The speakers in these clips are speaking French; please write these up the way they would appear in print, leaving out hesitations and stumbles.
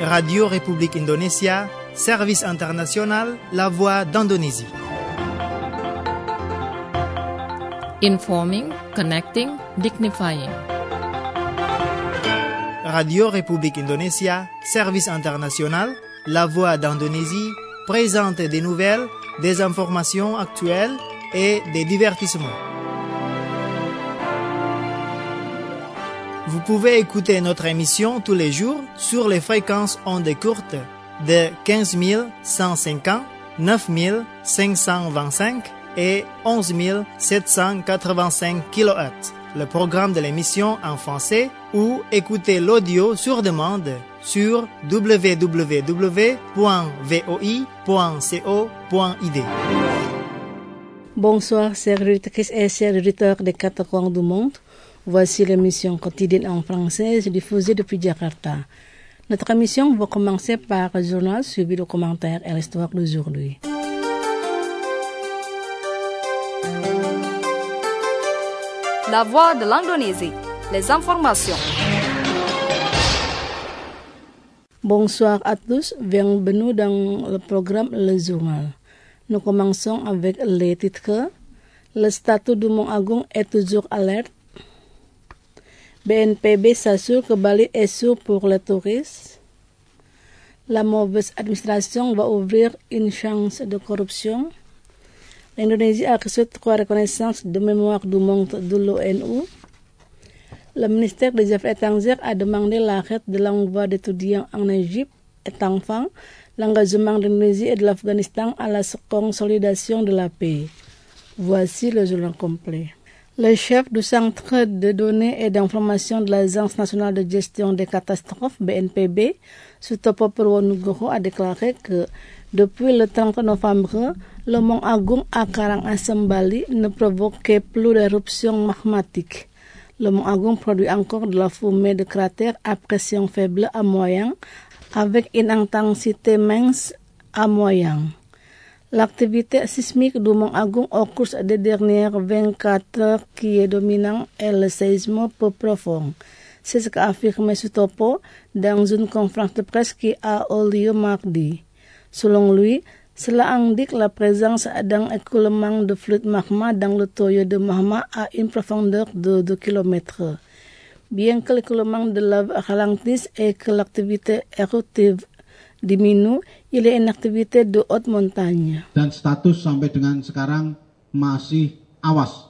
Radio République Indonésia, Service International, La Voix d'Indonésie. Informing, connecting, dignifying. Radio République Indonésia, Service International, La Voix d'Indonésie, présente des nouvelles, des informations actuelles et des divertissements. Vous pouvez écouter notre émission tous les jours sur les fréquences ondes courtes de 15 150, 9 525 et 11 785 kHz. Le programme de l'émission en français ou écouter l'audio sur demande sur www.voi.co.id. Bonsoir, chers auditrices et chers auditeurs des quatre coins du monde. Voici l'émission quotidienne en français diffusée depuis Jakarta. Notre émission va commencer par un journal suivi de commentaires et l'histoire d'aujourd'hui. La Voix de l'Indonésie, les informations. Bonsoir à tous, bienvenue dans le programme Le Journal. Nous commençons avec les titres. Le statut du Mont Agung est toujours alerte. BNPB s'assure que Bali est sûr pour les touristes. La mauvaise administration va ouvrir une chance de corruption. L'Indonésie a reçu 3 reconnaissances de mémoire du monde de l'ONU. Le ministère des Affaires étrangères a demandé l'arrêt de l'envoi d'étudiants en Égypte et enfin l'engagement de l'Indonésie et de l'Afghanistan à la consolidation de la paix. Voici le journal complet. Le chef du Centre de données et d'information de l'Agence nationale de gestion des catastrophes, BNPB, Sutopo Purwonugroho, a déclaré que depuis le 30 novembre, le Mont Agung à Karangasem, Bali, ne provoquait plus d'éruptions magmatiques. Le Mont Agung produit encore de la fumée de cratères à pression faible à moyen, avec une intensité mince à moyen. L'activité sismique du Mont Agung au cours des dernières 24 heures qui est dominant est le séisme peu profond. C'est ce qu'a affirmé Sutopo dans une conférence de presse qui a eu lieu mardi. Selon lui, cela indique la présence d'un écoulement de flux de magma dans le tuyau de magma à une profondeur de 2 km. Bien que l'écoulement de lave ralentisse et que l'activité éruptive diminue, il est une activité de haute montagne. Dan status sampai dengan sekarang masih awas.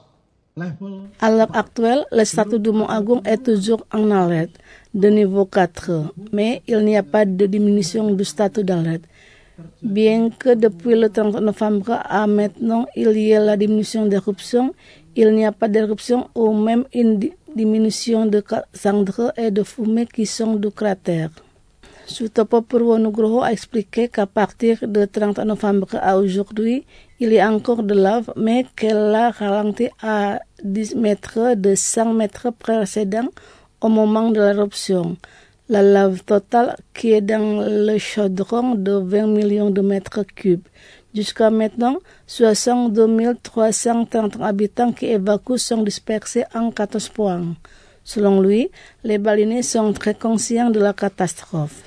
À l'heure actuelle, le statut du Mont Agung est toujours en alerte de niveau 4, mais il n'y a pas de diminution du statut d'alerte. Bien que depuis le 30 novembre à maintenant il y ait la diminution d'éruption, il n'y a pas d'éruption ou même une diminution de cendres et de fumée qui sont du cratère. Sutopo Purwonugroho a expliqué qu'à partir du 30 novembre à aujourd'hui, il y a encore de lave, mais qu'elle a ralenti à 10 mètres de 100 mètres précédents au moment de l'éruption. La lave totale qui est dans le chaudron de 20 millions de mètres cubes. Jusqu'à maintenant, 62 330 habitants qui évacuent sont dispersés en 14 points. Selon lui, les Balinais sont très conscients de la catastrophe.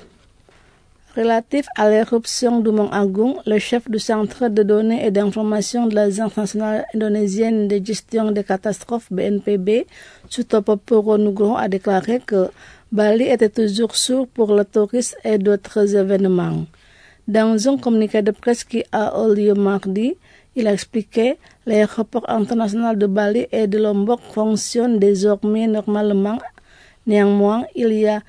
Relatif à l'éruption du Mont Agung, le chef du Centre de données et d'information de l'Agence nationale indonésienne de gestion des catastrophes, BNPB, Sutopo Purwonugroho, a déclaré que Bali était toujours sûr pour le tourisme et d'autres événements. Dans un communiqué de presse qui a eu lieu mardi, il a expliqué que l'aéroport international de Bali et de Lombok fonctionne désormais normalement. Néanmoins, il y a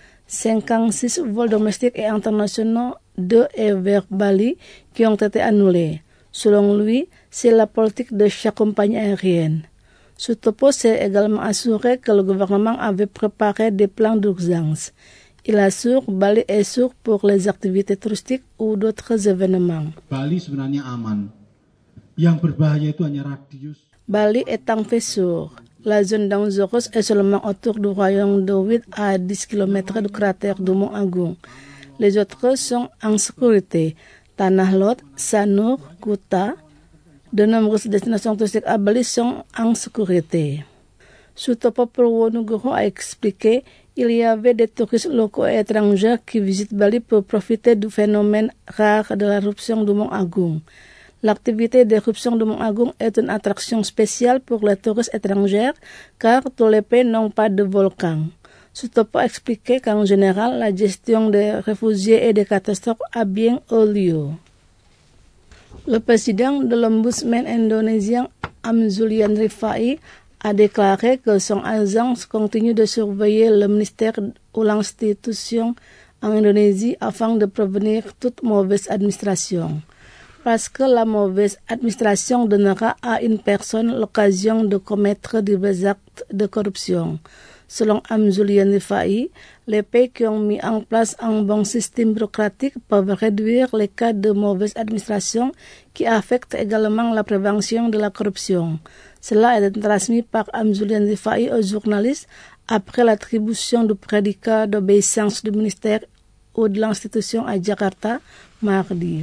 56 vols domestiques et internationaux de et vers Bali qui ont été annulés. Selon lui, c'est la politique de chaque compagnie aérienne. Sutopo s'est également assuré que le gouvernement avait préparé des plans d'urgence. Il assure que Bali est sûr pour les activités touristiques ou d'autres événements. Bali sebenarnya aman. Yang berbahaya itu hanya radius. Bali est en fait sûr. La zone dangereuse est seulement autour du royaume de 8 à 10 km du cratère du Mont Agung. Les autres sont en sécurité. Tanah Lot, Sanur, Kuta. De nombreuses destinations touristiques à Bali sont en sécurité. Sutopo Purwonugroho a expliqué il y avait des touristes locaux et étrangers qui visitent Bali pour profiter du phénomène rare de l'éruption du Mont Agung. L'activité d'éruption du Mont Agung est une attraction spéciale pour les touristes étrangers car tous les pays n'ont pas de volcan. Sutopo expliquait qu'en général, la gestion des réfugiés et des catastrophes a bien eu lieu. Le président de l'ombudsman indonésien Amzulian Rifai a déclaré que son agence continue de surveiller le ministère ou l'institution en Indonésie afin de prévenir toute mauvaise administration. Parce que la mauvaise administration donnera à une personne l'occasion de commettre divers actes de corruption. Selon Amzulian Rifai, les pays qui ont mis en place un bon système bureaucratique peuvent réduire les cas de mauvaise administration qui affectent également la prévention de la corruption. Cela a été transmis par Amzulian Rifai aux journalistes après l'attribution du prédicat d'obéissance du ministère ou de l'institution à Jakarta mardi.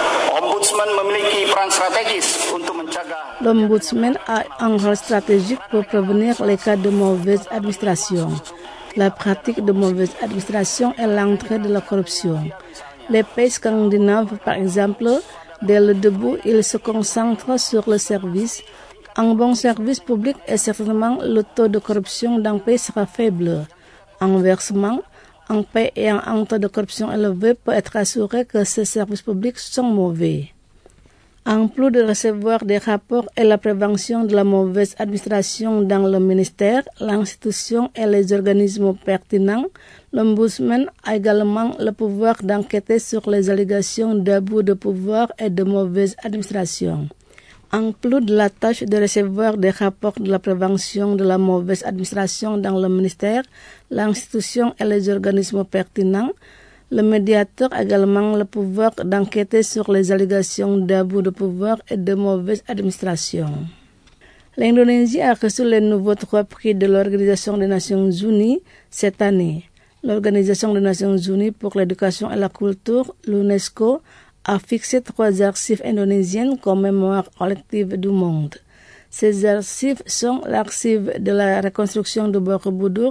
L'ombudsman a un rôle stratégique pour prévenir les cas de mauvaise administration. La pratique de mauvaise administration est l'entrée de la corruption. Les pays scandinaves, par exemple, dès le début, ils se concentrent sur le service. Un bon service public est certainement le taux de corruption d'un pays sera faible. Inversement, un pays ayant un taux de corruption élevé peut être assuré que ses services publics sont mauvais. En plus de recevoir des rapports et la prévention de la mauvaise administration dans le ministère, l'institution et les organismes pertinents, l'ombudsman a également le pouvoir d'enquêter sur les allégations d'abus de pouvoir et de mauvaise administration. En plus de la tâche de recevoir des rapports de la prévention de la mauvaise administration dans le ministère, l'institution et les organismes pertinents, le médiateur a également le pouvoir d'enquêter sur les allégations d'abus de pouvoir et de mauvaise administration. L'Indonésie a reçu les nouveaux 3 prix de l'Organisation des Nations Unies cette année. L'Organisation des Nations Unies pour l'éducation et la culture, l'UNESCO, a fixé 3 archives indonésiennes comme mémoire collective du monde. Ces archives sont l'archive de la reconstruction de Borobudur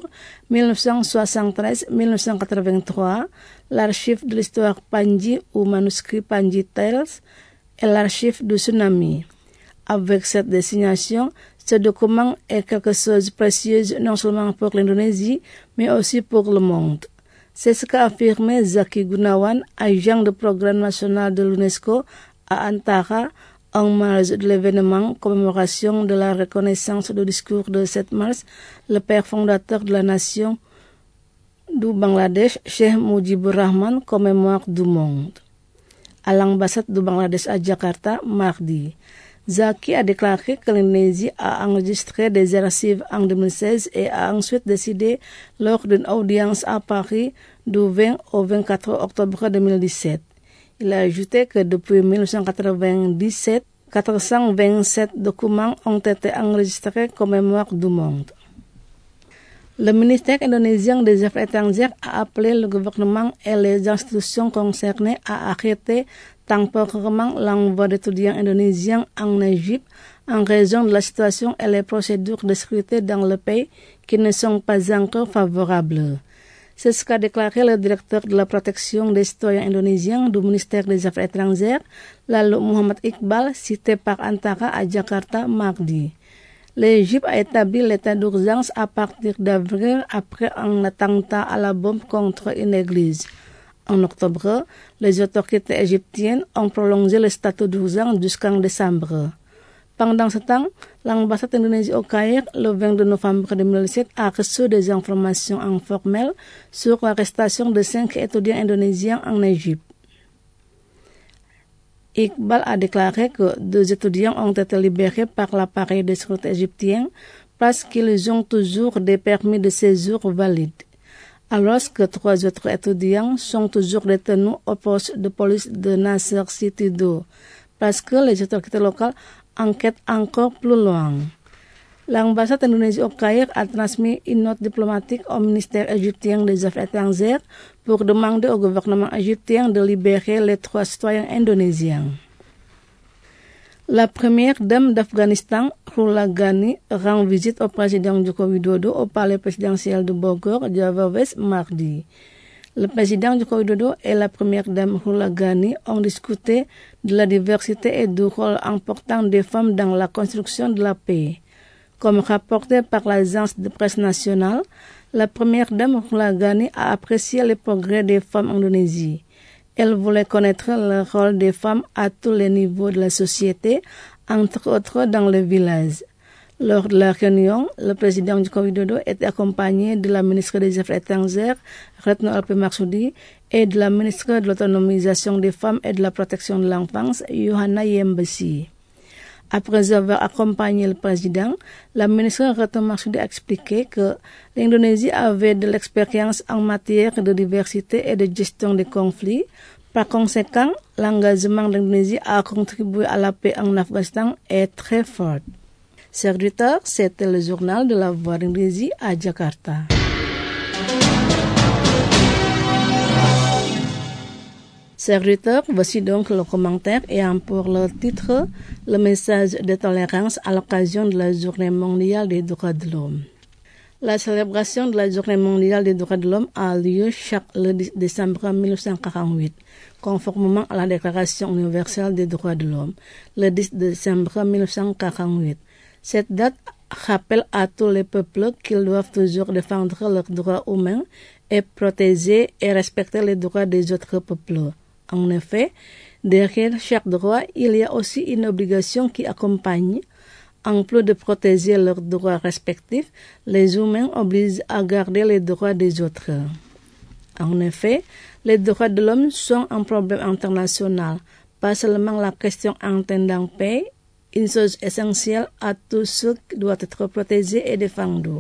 1973-1983, l'archive de l'histoire Panji ou manuscrit Panji Tales et l'archive du tsunami. Avec cette désignation, ce document est quelque chose de précieux non seulement pour l'Indonésie, mais aussi pour le monde. C'est ce qu'a affirmé Zaki Gunawan, agent de programme national de l'UNESCO à Antara, en marge de l'événement commémoration de la reconnaissance du discours de 7 mars, le père fondateur de la nation du Bangladesh, Cheikh Mujibur Rahman, commémore du monde. À l'ambassade du Bangladesh à Jakarta, mardi, Zaki a déclaré que l'Indonésie a enregistré des archives en 2016 et a ensuite décidé lors d'une audience à Paris du 20 au 24 octobre 2017. Il a ajouté que depuis 1997, 427 documents ont été enregistrés comme mémoire du monde. Le ministère indonésien des Affaires étrangères a appelé le gouvernement et les institutions concernées à arrêter temporairement l'envoi d'étudiants indonésiens en Égypte en raison de la situation et les procédures de sécurité dans le pays qui ne sont pas encore favorables. C'est ce qu'a déclaré le directeur de la protection des citoyens indonésiens du ministère des Affaires étrangères, Lalu Muhammad Iqbal, cité par Antara à Jakarta mardi. L'Égypte a établi l'état d'urgence à partir d'avril après un attentat à la bombe contre une église. En octobre, les autorités égyptiennes ont prolongé le statut d'urgence jusqu'en décembre. Pendant ce temps, l'ambassade d'Indonésie au Caire, le 22 novembre 2017, a reçu des informations informelles sur l'arrestation de 5 étudiants indonésiens en Égypte. Iqbal a déclaré que 2 étudiants ont été libérés par l'appareil de sécurité égyptien parce qu'ils ont toujours des permis de séjour valides, alors que 3 autres étudiants sont toujours détenus au poste de police de Nasser City 2, parce que les autorités locales enquêtent encore plus loin. L'ambassade d'Indonésie au Caire a transmis une note diplomatique au ministère égyptien des Affaires étrangères pour demander au gouvernement égyptien de libérer les 3 citoyens indonésiens. La première dame d'Afghanistan, Rohilla Ghani, rend visite au président Joko Widodo au palais présidentiel de Bogor, Java West, mardi. Le président Joko Widodo et la première dame Rohilla Ghani ont discuté de la diversité et du rôle important des femmes dans la construction de la paix. Comme rapporté par l'agence de presse nationale, la première dame Rohilla Ghani a apprécié les progrès des femmes en Indonésie. Elle voulait connaître le rôle des femmes à tous les niveaux de la société, entre autres dans les villages. Lors de la réunion, le président Joko Widodo était accompagné de la ministre des Affaires étrangères, Retno Alpe Marsudi, et de la ministre de l'autonomisation des femmes et de la protection de l'enfance, Yohana Yembesi. Après avoir accompagné le président, la ministre Retno Marsudi a expliqué que l'Indonésie avait de l'expérience en matière de diversité et de gestion des conflits. Par conséquent, l'engagement de l'Indonésie à contribuer à la paix en Afghanistan est très fort. Chers auditeurs, c'était le journal de la Voix d'Indonésie à Jakarta. Chers auditeurs, voici donc le commentaire ayant pour le titre « Le message de tolérance à l'occasion de la Journée mondiale des droits de l'homme ». La célébration de la Journée mondiale des droits de l'homme a lieu chaque le 10 décembre 1948, conformément à la Déclaration universelle des droits de l'homme, le 10 décembre 1948. Cette date rappelle à tous les peuples qu'ils doivent toujours défendre leurs droits humains et protéger et respecter les droits des autres peuples. En effet, derrière chaque droit, il y a aussi une obligation qui accompagne. En plus de protéger leurs droits respectifs, les humains obligent à garder les droits des autres. En effet, les droits de l'homme sont un problème international, pas seulement la question entendant paix, une chose essentielle à tous ceux qui doivent être protégés et défendus.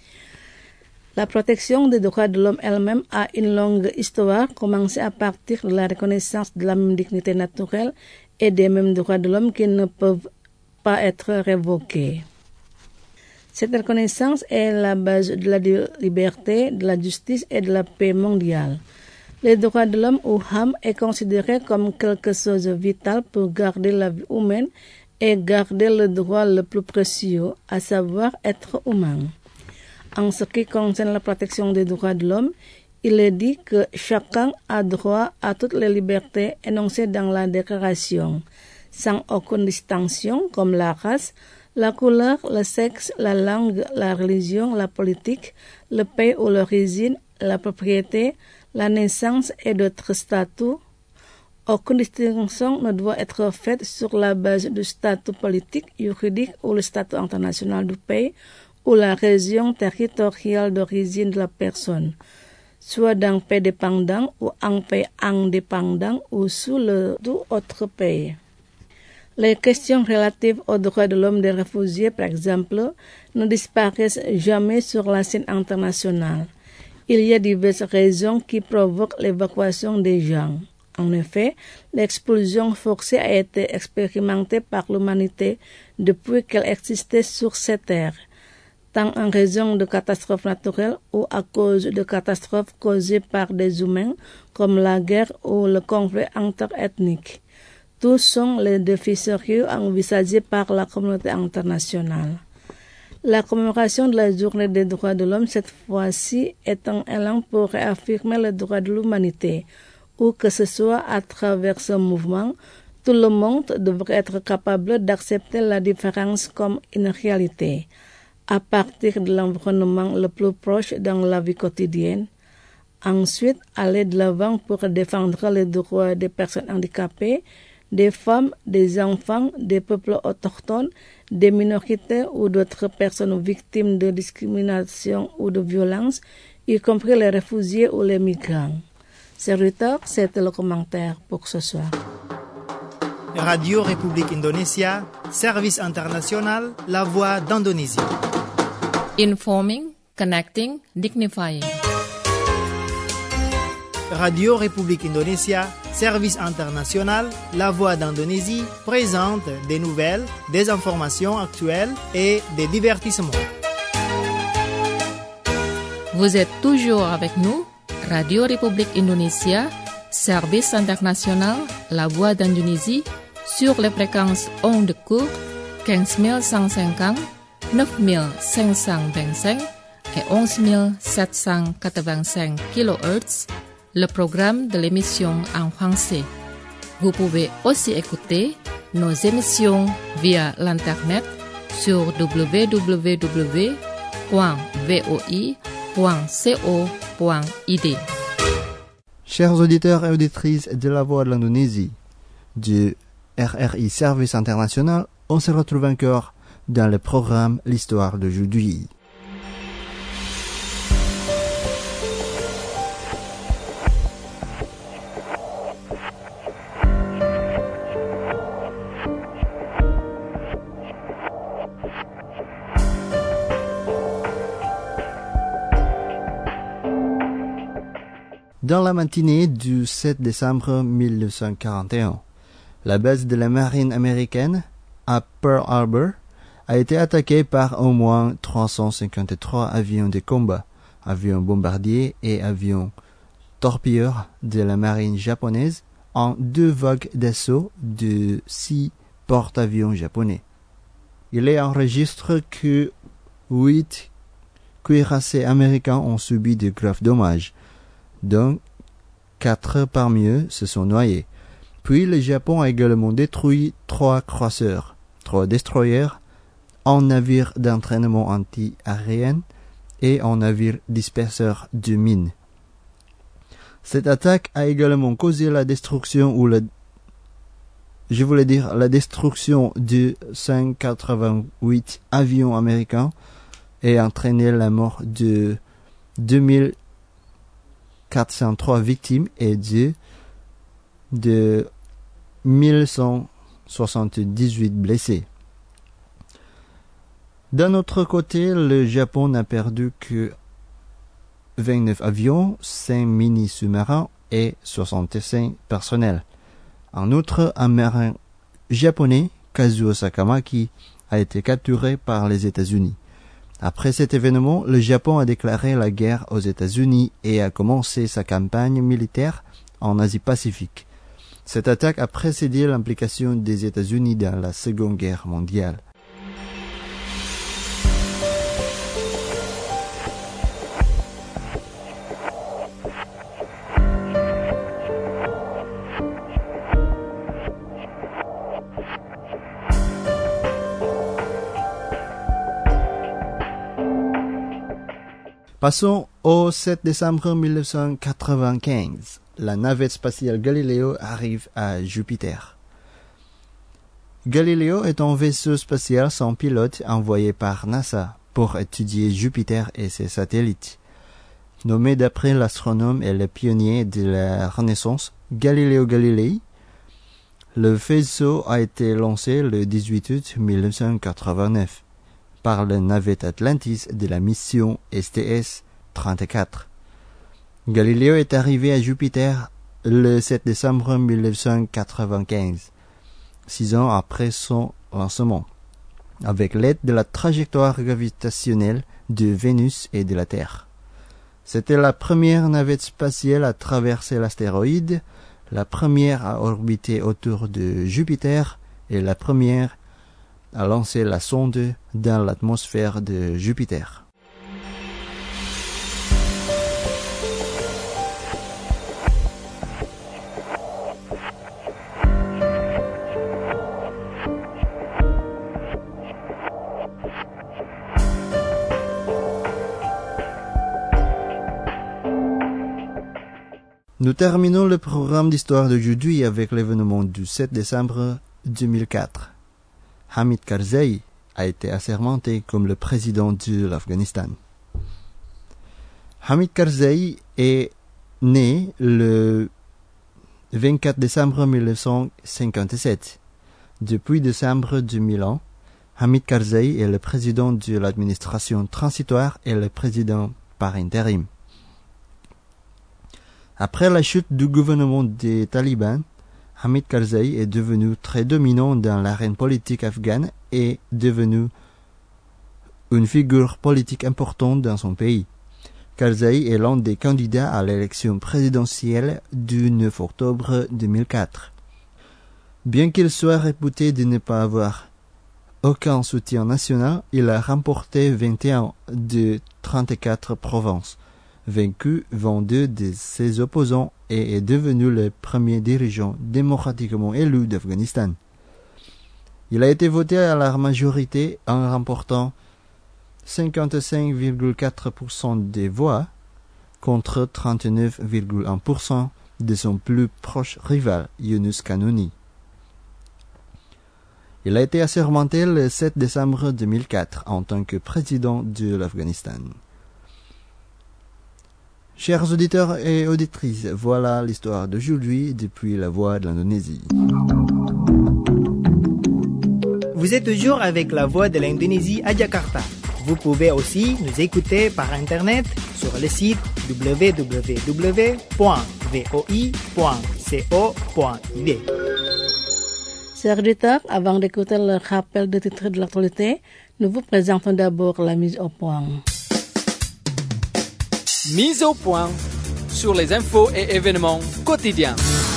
La protection des droits de l'homme elle-même a une longue histoire, commencée à partir de la reconnaissance de la même dignité naturelle et des mêmes droits de l'homme qui ne peuvent pas être révoqués. Cette reconnaissance est la base de la liberté, de la justice et de la paix mondiale. Les droits de l'homme ou HAM est considéré comme quelque chose de vital pour garder la vie humaine et garder le droit le plus précieux, à savoir être humain. En ce qui concerne la protection des droits de l'homme, il est dit que chacun a droit à toutes les libertés énoncées dans la déclaration, sans aucune distinction comme la race, la couleur, le sexe, la langue, la religion, la politique, le pays ou l'origine, la propriété, la naissance et d'autres statuts. Aucune distinction ne doit être faite sur la base du statut politique, juridique ou le statut international du pays ou la région territoriale d'origine de la personne, soit d'un pays dépendant ou un pays indépendant ou sous le tout autre pays. Les questions relatives aux droits de l'homme des réfugiés, par exemple, ne disparaissent jamais sur la scène internationale. Il y a diverses raisons qui provoquent l'évacuation des gens. En effet, l'expulsion forcée a été expérimentée par l'humanité depuis qu'elle existait sur cette terre, tant en raison de catastrophes naturelles ou à cause de catastrophes causées par des humains, comme la guerre ou le conflit interethnique. Tous sont les défis sérieux envisagés par la communauté internationale. La commémoration de la Journée des droits de l'homme, cette fois-ci, est un élan pour réaffirmer les droits de l'humanité. Où que ce soit à travers ce mouvement, tout le monde devrait être capable d'accepter la différence comme une réalité, à partir de l'environnement le plus proche dans la vie quotidienne. Ensuite, aller de l'avant pour défendre les droits des personnes handicapées, des femmes, des enfants, des peuples autochtones, des minorités ou d'autres personnes victimes de discrimination ou de violence, y compris les réfugiés ou les migrants. Serviteur, c'était le commentaire pour ce soir. Radio République Indonésia, Service international, La Voix d'Indonésie. Informing, connecting, dignifying. Radio République Indonésia, Service international, La Voix d'Indonésie présente des nouvelles, des informations actuelles et des divertissements. Vous êtes toujours avec nous, Radio République Indonésia, Service international, La Voix d'Indonésie, sur les fréquences ondes courtes 15150, 9525 et 11785 kHz, le programme de l'émission en français. Vous pouvez aussi écouter nos émissions via l'internet sur www.voi.co.id. Chers auditeurs et auditrices de la Voix de l'Indonésie, du RRI Service International, on se retrouve encore dans le programme L'Histoire d'aujourd'hui. Dans la matinée du 7 décembre 1941, la base de la marine américaine à Pearl Harbor a été attaquée par au moins 353 avions de combat, avions bombardiers et avions torpilleurs de la marine japonaise en 2 vagues d'assaut de 6 porte-avions japonais. Il est enregistré que 8 cuirassés américains ont subi de graves dommages, dont 4 parmi eux se sont noyés. Puis le Japon a également détruit 3 croiseurs, 3 destroyers, un navire d'entraînement anti-aérien et un navire disperseur de mines. Cette attaque a également causé la destruction la destruction de 188 avions américains et entraîné la mort de 2403 victimes et de 1178 blessés. D'un autre côté, le Japon n'a perdu que 29 avions, 5 mini-sous-marins et 65 personnels. En outre, un marin japonais, Kazuo Sakamaki, a été capturé par les États-Unis. Après cet événement, le Japon a déclaré la guerre aux États-Unis et a commencé sa campagne militaire en Asie-Pacifique. Cette attaque a précédé l'implication des États-Unis dans la Seconde Guerre mondiale. Passons au 7 décembre 1995. La navette spatiale Galileo arrive à Jupiter. Galileo est un vaisseau spatial sans pilote envoyé par NASA pour étudier Jupiter et ses satellites. Nommé d'après l'astronome et le pionnier de la Renaissance, Galileo Galilei, le vaisseau a été lancé le 18 août 1989 par la navette Atlantis de la mission STS-34. Galileo est arrivé à Jupiter le 7 décembre 1995, 6 ans après son lancement, avec l'aide de la trajectoire gravitationnelle de Vénus et de la Terre. C'était la première navette spatiale à traverser l'astéroïde, la première à orbiter autour de Jupiter et la première à lancer la sonde dans l'atmosphère de Jupiter. Nous terminons le programme d'histoire d'aujourd'hui avec l'événement du 7 décembre 2004. Hamid Karzai a été assermenté comme le président de l'Afghanistan. Hamid Karzai est né le 24 décembre 1957. Depuis décembre 2001, Hamid Karzai est le président de l'administration transitoire et le président par intérim. Après la chute du gouvernement des talibans, Hamid Karzai est devenu très dominant dans l'arène politique afghane et devenu une figure politique importante dans son pays. Karzai est l'un des candidats à l'élection présidentielle du 9 octobre 2004. Bien qu'il soit réputé de ne pas avoir aucun soutien national, il a remporté 21 de 34 provinces, vaincu 22 de ses opposants et est devenu le premier dirigeant démocratiquement élu d'Afghanistan. Il a été voté à la majorité en remportant 55,4% des voix contre 39,1% de son plus proche rival, Yunus Kanoni. Il a été assermenté le 7 décembre 2004 en tant que président de l'Afghanistan. Chers auditeurs et auditrices, voilà l'histoire d'aujourd'hui depuis la Voix de l'Indonésie. Vous êtes toujours avec la Voix de l'Indonésie à Jakarta. Vous pouvez aussi nous écouter par Internet sur le site www.voi.co.id. Chers auditeurs, avant d'écouter le rappel de titres de l'actualité, nous vous présentons d'abord la mise au point. Mise au point sur les infos et événements quotidiens.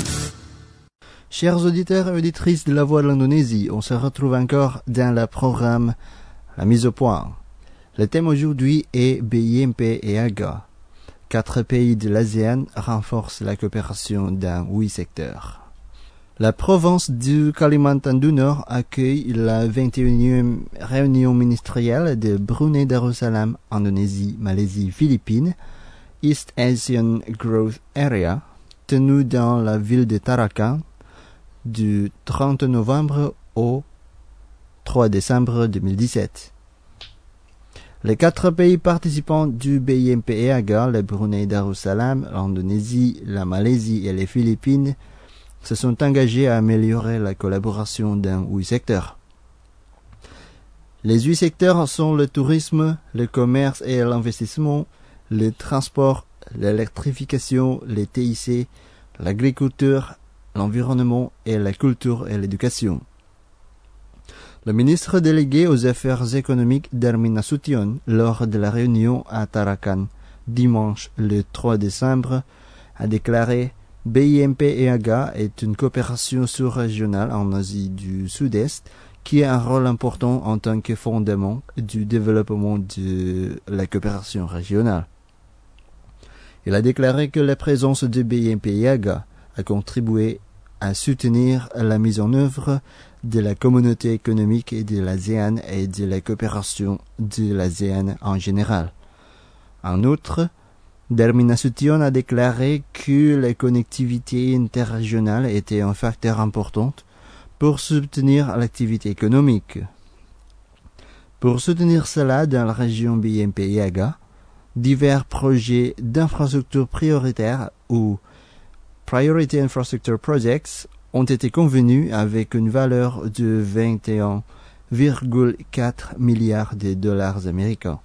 Chers auditeurs et auditrices de la Voix de l'Indonésie, on se retrouve encore dans le programme La mise au point. Le thème aujourd'hui est BIMP et AGA. 4 pays de l'ASEAN renforcent la coopération dans 8 secteurs. La province du Kalimantan du Nord accueille la 21e réunion ministérielle de Brunei Darussalam, Indonésie, Malaisie, Philippines, East Asian Growth Area, tenue dans la ville de Tarakan du 30 novembre au 3 décembre 2017. Les 4 pays participants du BIMP et AGA, le Brunei Darussalam, l'Indonésie, la Malaisie et les Philippines, se sont engagés à améliorer la collaboration dans 8 secteurs. Les 8 secteurs sont le tourisme, le commerce et l'investissement, le transport, l'électrification, les TIC, l'agriculture, l'environnement et la culture et l'éducation. Le ministre délégué aux affaires économiques Darmin Nasution, lors de la réunion à Tarakan dimanche le 3 décembre, a déclaré BIMP et AGA est une coopération sous-régionale en Asie du Sud-Est qui a un rôle important en tant que fondement du développement de la coopération régionale. Il a déclaré que la présence de BIMP et AGA a contribué à soutenir la mise en œuvre de la communauté économique de l'ASEAN et de la coopération de l'ASEAN en général. En outre, Darmin Nasution a déclaré que la connectivité interrégionale était un facteur important pour soutenir l'activité économique. Pour soutenir cela dans la région BIMP et AGA, divers projets d'infrastructures prioritaires ou Priority Infrastructure Projects ont été convenus avec une valeur de 21,4 milliards de dollars américains.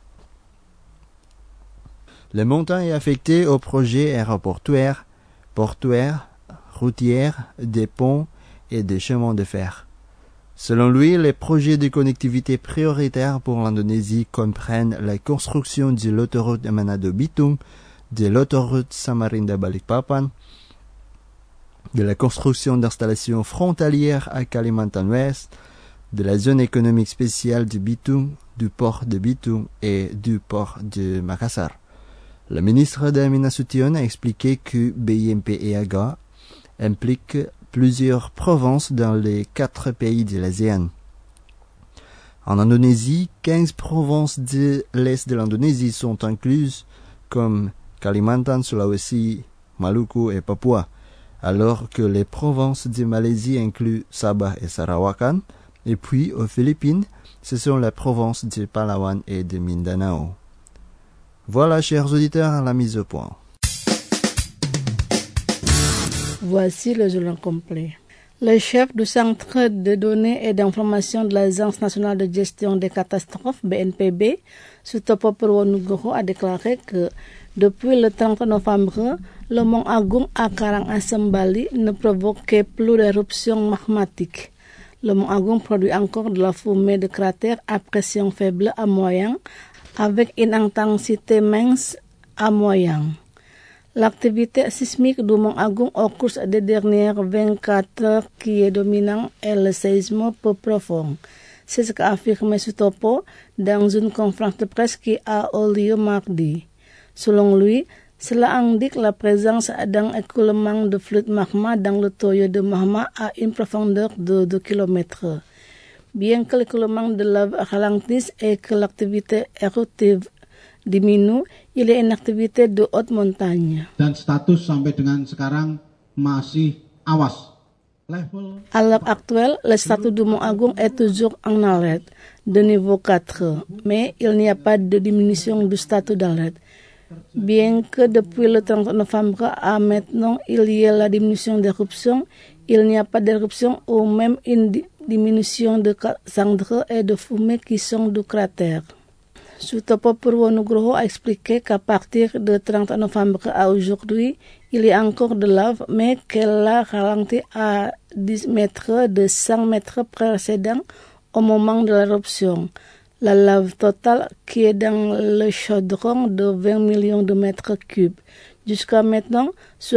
Le montant est affecté aux projets aéroportuaires, portuaires, routiers, des ponts et des chemins de fer. Selon lui, les projets de connectivité prioritaires pour l'Indonésie comprennent la construction de l'autoroute Manado-Bitung, de l'autoroute Samarinda-Balikpapan, de la construction d'installations frontalières à Kalimantan Ouest, de la zone économique spéciale de Bitung, du port de Bitung et du port de Makassar. Le ministre Darmin Nasution a expliqué que BIMP et AGA impliquent plusieurs provinces dans les 4 pays de l'ASEAN. En Indonésie, 15 provinces de l'est de l'Indonésie sont incluses, comme Kalimantan, Sulawesi, Maluku et Papua, alors que les provinces de Malaisie incluent Sabah et Sarawakan, et puis aux Philippines, ce sont les provinces de Palawan et de Mindanao. Voilà, chers auditeurs, la mise au point. Voici le journal complet. Le chef du Centre de données et d'information de l'Agence nationale de gestion des catastrophes, BNPB, Sutopo Purwonugroho, a déclaré que depuis le 30 novembre, le mont Agung à Karangasem, Bali, ne provoquait plus d'éruptions magmatiques. Le mont Agung produit encore de la fumée de cratères à pression faible à moyen, avec une intensité mince à moyen. L'activité sismique du Mont Agung au cours des dernières 24 heures qui est dominant est le séisme peu profond. C'est ce qu'a affirmé Sutopo dans une conférence de presse qui a eu lieu mardi. Selon lui, cela indique la présence d'un écoulement de flux de magma dans le tuyau de magma à une profondeur de 2 km. Bien que l'écoulement de lave ralentisse et que l'activité éruptive diminue, il est une activité de haute montagne. Dan status sampai dengan sekarang masih awas. À l'heure actuelle, le statut du Mont Agung est toujours en alerte de niveau 4, mais il n'y a pas de diminution du statut d'alerte. Bien que depuis le 30 novembre à maintenant, il y ait la diminution d'éruption, il n'y a pas d'éruption ou même une diminution de cendres et de fumée qui sont du cratère. Sutopo Purwonugroho a expliqué qu'à partir du 30 novembre à aujourd'hui, il y a encore de lave, mais qu'elle a ralenti à 10 mètres de 100 mètres précédents au moment de l'éruption. La lave totale qui est dans le chaudron de 20 millions de mètres cubes. Jusqu'à maintenant,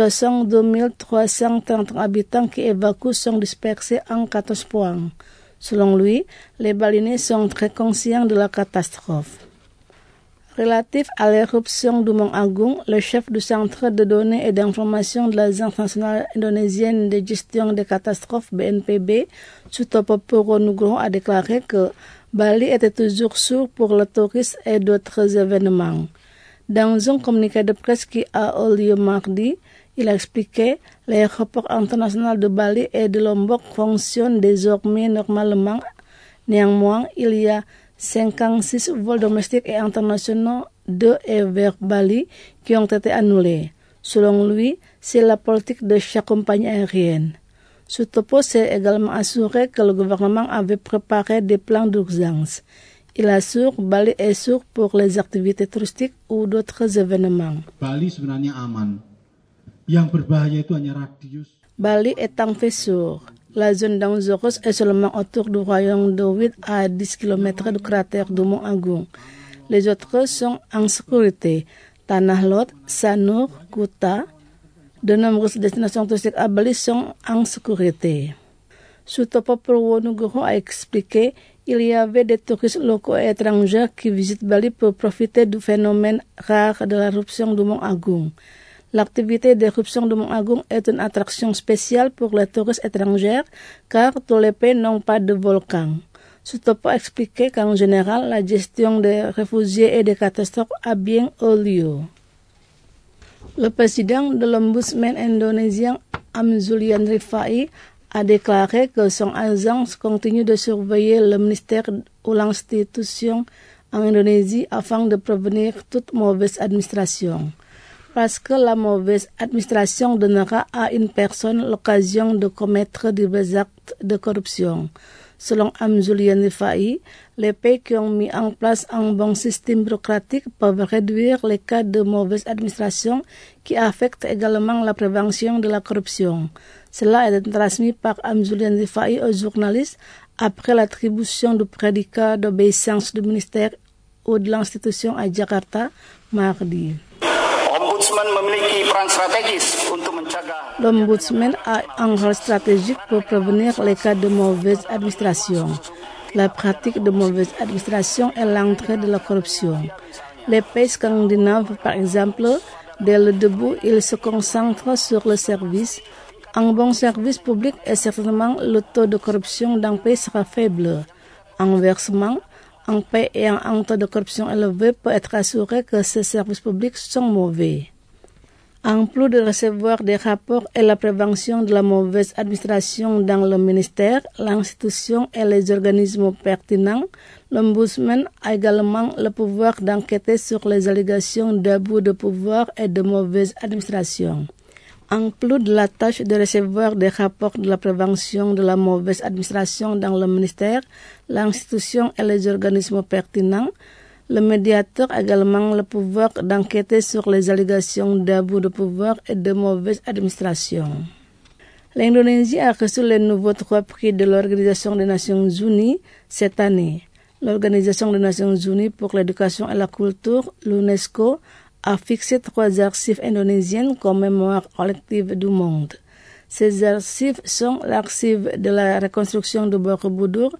62 330 habitants qui évacuent sont dispersés en 14 points. Selon lui, les Balinais sont très conscients de la catastrophe. Relatif à l'éruption du Mont Agung, le chef du Centre de données et d'information de l'Agence nationale indonésienne de gestion des catastrophes BNPB, Sutopo Purwonugroho a déclaré que Bali était toujours sûr pour le tourisme et d'autres événements. Dans un communiqué de presse qui a eu lieu mardi, il a expliqué que l'aéroport international de Bali et de Lombok fonctionne désormais normalement. Néanmoins, il y a 56 vols domestiques et internationaux de et vers Bali qui ont été annulés. Selon lui, c'est la politique de chaque compagnie aérienne. Sutopo s'est également assuré que le gouvernement avait préparé des plans d'urgence. Il assure que Bali est sûr pour les activités touristiques ou d'autres événements. Bali sebenarnya aman. Yang berbahaya itu hanya radius. Bali est en fait sûr. La zone dangereuse est seulement autour du royaume de 8 à 10 km du cratère du Mont Agung. Les autres sont en sécurité. Tanah Lot, Sanur, Kuta. De nombreuses destinations touristiques à Bali sont en sécurité. Sutopo Purwonugroho a expliqué qu'il y avait des touristes locaux et étrangers qui visitent Bali pour profiter du phénomène rare de l'éruption du Mont Agung. L'activité d'éruption du Mont Agung est une attraction spéciale pour les touristes étrangers car tous les pays n'ont pas de volcan. Sutopo a expliqué qu'en général, la gestion des réfugiés et des catastrophes a bien eu lieu. Le président de l'Ombudsman indonésien Amzulian Rifai a déclaré que son agence continue de surveiller le ministère ou l'institution en Indonésie afin de prévenir toute mauvaise administration. Parce que la mauvaise administration donnera à une personne l'occasion de commettre divers actes de corruption. Selon Amzulian Rifai, les pays qui ont mis en place un bon système bureaucratique peuvent réduire les cas de mauvaise administration qui affectent également la prévention de la corruption. Cela est transmis par Amzulian Rifai aux journalistes après l'attribution du prédicat d'obéissance du ministère ou de l'institution à Jakarta mardi. L'Ombudsman a un rôle stratégique pour prévenir les cas de mauvaise administration. La pratique de mauvaise administration est l'entrée de la corruption. Les pays scandinaves, par exemple, dès le début, ils se concentrent sur le service. Un bon service public est certainement le taux de corruption d'un pays sera faible. Inversement, un pays ayant un taux de corruption élevé peut être assuré que ses services publics sont mauvais. En plus de recevoir des rapports et la prévention de la mauvaise administration dans le ministère, l'institution et les organismes pertinents, l'Ombudsman a également le pouvoir d'enquêter sur les allégations d'abus de pouvoir et de mauvaise administration. En plus de la tâche de recevoir des rapports de la prévention de la mauvaise administration dans le ministère, l'institution et les organismes pertinents, le médiateur a également le pouvoir d'enquêter sur les allégations d'abus de pouvoir et de mauvaise administration. L'Indonésie a reçu les nouveaux 3 prix de l'Organisation des Nations Unies cette année. L'Organisation des Nations Unies pour l'éducation et la culture, l'UNESCO, a fixé 3 archives indonésiennes comme mémoire collective du monde. Ces archives sont l'archive de la reconstruction de Borobudur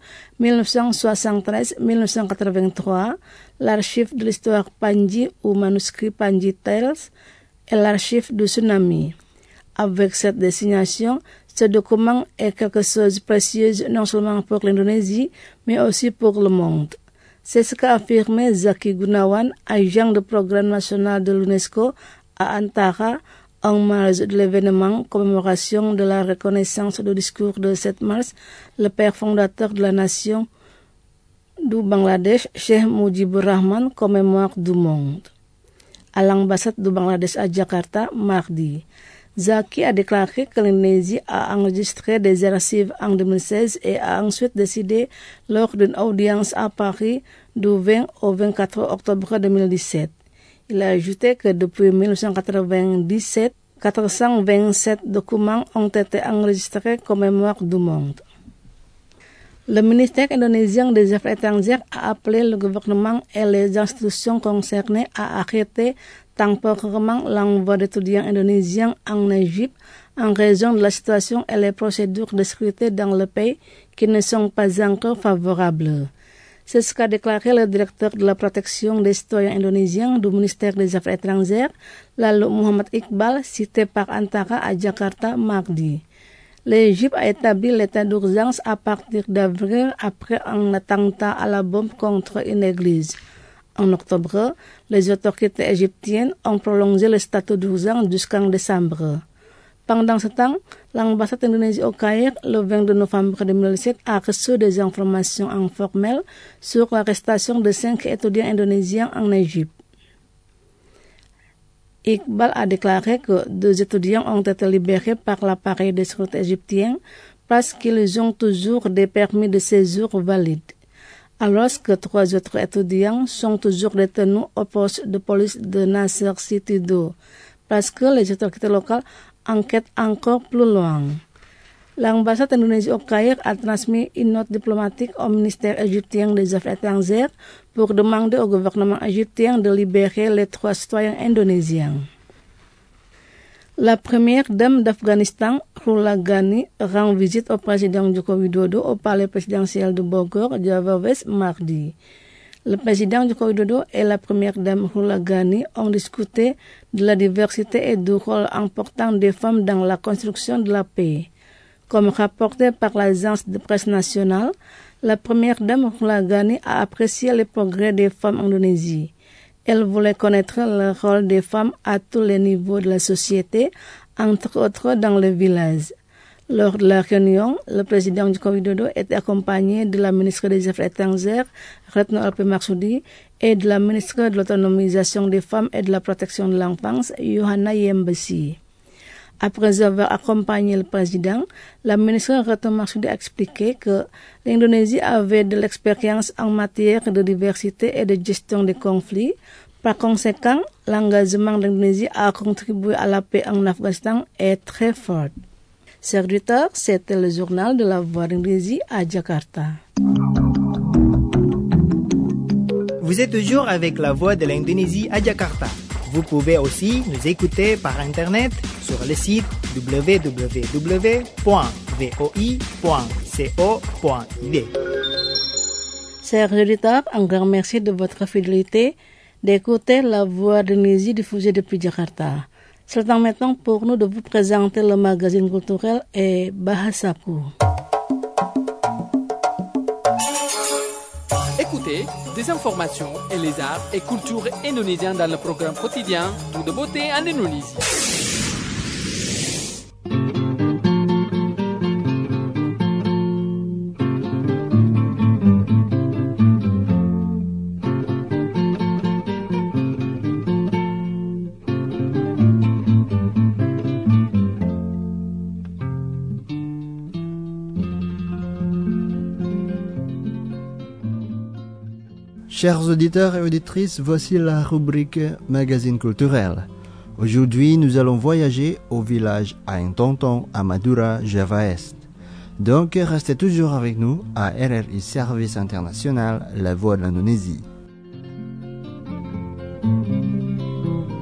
1973-1983, l'archive de l'histoire Panji ou manuscrit Panji Tales et l'archive du tsunami. Avec cette désignation, ce document est quelque chose de précieux non seulement pour l'Indonésie, mais aussi pour le monde. C'est ce qu'a affirmé Zaki Gunawan, agent de programme national de l'UNESCO à Antara, en marge de l'événement commémoration de la reconnaissance du discours de 7 mars, le père fondateur de la nation du Bangladesh, Cheikh Mujibur Rahman, commémore du monde. À l'ambassade du Bangladesh à Jakarta, mardi, Zaki a déclaré que l'Indonésie a enregistré des archives en 2016 et a ensuite décidé lors d'une audience à Paris du 20 au 24 octobre 2017. Il a ajouté que depuis 1997, 427 documents ont été enregistrés comme mémoire du monde. Le ministère indonésien des Affaires étrangères a appelé le gouvernement et les institutions concernées à arrêter temporairement l'envoi d'étudiants indonésiens en Égypte en raison de la situation et les procédures de sécurité dans le pays qui ne sont pas encore favorables. C'est ce qu'a déclaré le directeur de la protection des citoyens indonésiens du ministère des Affaires étrangères, Lalu Muhammad Iqbal, cité par Antara à Jakarta mardi. L'Égypte a établi l'état d'urgence à partir d'avril après un attentat à la bombe contre une église. En octobre, les autorités égyptiennes ont prolongé le statut d'urgence jusqu'en décembre. Pendant ce temps, l'ambassade d'Indonésie au Caire, le 22 novembre 2017, a reçu des informations informelles sur l'arrestation de 5 étudiants indonésiens en Égypte. Iqbal a déclaré que 2 étudiants ont été libérés par l'appareil de sécurité égyptien parce qu'ils ont toujours des permis de séjour valides, alors que 3 autres étudiants sont toujours détenus au poste de police de Nasser City 2, parce que les autorités locales enquêtent encore plus loin. L'ambassade d'Indonésie au Caire a transmis une note diplomatique au ministère égyptien des Affaires étrangères pour demander au gouvernement égyptien de libérer les 3 citoyens indonésiens. La première dame d'Afghanistan, Rula Ghani, rend visite au président Joko Widodo au palais présidentiel de Bogor, Java West, mardi. Le président Joko Widodo et la première dame Rula Ghani ont discuté de la diversité et du rôle important des femmes dans la construction de la paix. Comme rapporté par l'agence de presse nationale, la première dame Rula Ghani a apprécié les progrès des femmes en Indonésie. Elle voulait connaître le rôle des femmes à tous les niveaux de la société, entre autres dans les villages. Lors de la réunion, le président Joko Widodo était accompagné de la ministre des Affaires étrangères, Retno Alpe Marsudi, et de la ministre de l'autonomisation des femmes et de la protection de l'enfance, Yohana Yembesi. Après avoir accompagné le président, la ministre Retno Marsudi a expliqué que l'Indonésie avait de l'expérience en matière de diversité et de gestion des conflits. Par conséquent, l'engagement de l'Indonésie à contribuer à la paix en Afghanistan est très fort. Chers auditeurs, c'était le journal de la Voix d'Indonésie à Jakarta. Vous êtes toujours avec la Voix de l'Indonésie à Jakarta. Vous pouvez aussi nous écouter par Internet sur le site www.voi.co.id. Chers auditeurs, un grand merci de votre fidélité d'écouter la Voix d'Indonésie diffusée depuis Jakarta. C'est le temps maintenant pour nous de vous présenter le magazine culturel et Bahasaku. Écoutez des informations et les arts et cultures indonésiens dans le programme quotidien Tout de beauté en Indonésie. Chers auditeurs et auditrices, voici la rubrique Magazine culturel. Aujourd'hui, nous allons voyager au village Aeng Tonton à Madura, Java Est. Donc, restez toujours avec nous à RRI Service International, La Voix de l'Indonésie.